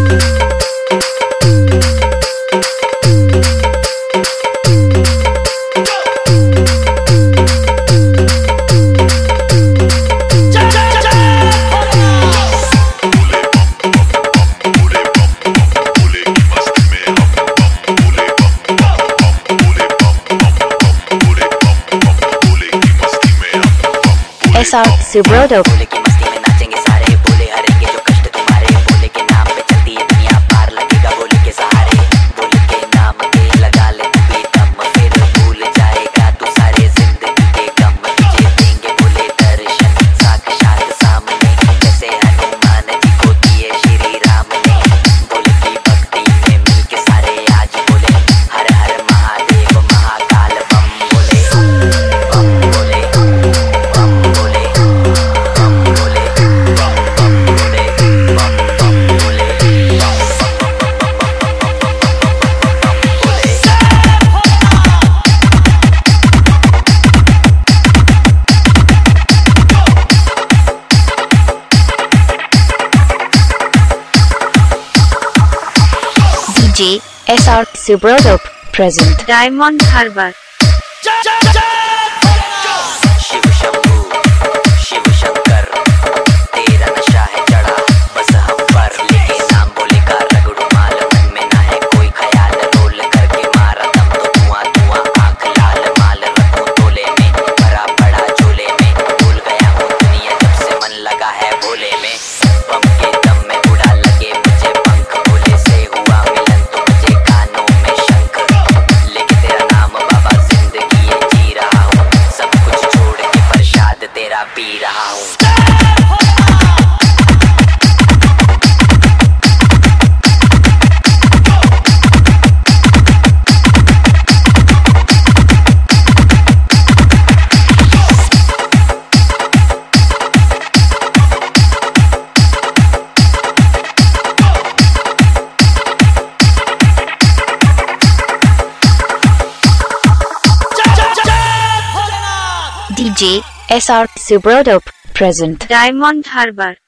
SR Subroto. DJ SR Subroto present. Diamond Harbour. Shiv Shambhu Shiv Shankar तेरा नशा है चढ़ा बस हम पर लेके नाम बोले का रगड़ू माल मन में ना है कोई ख्याल रोल करके मारा दम तो धुआं धुआं आंख लाल माल रखूं तोले में भरा पड़ा झोले में भूल गया हूँ दुनिया जब से मन लगा है भोले में बम के दम में उड़ा लगे मुझे पंख भोले से हुआ मिलन तो मुझे कानों में शंख लेके तेरा नाम बाबा जिंदगी ये जी रहा हूँ सब कुछ छोड़ के प्रसाद तेरा पी रहा हूँ। DJ SR Subroto present. Diamond Harbour.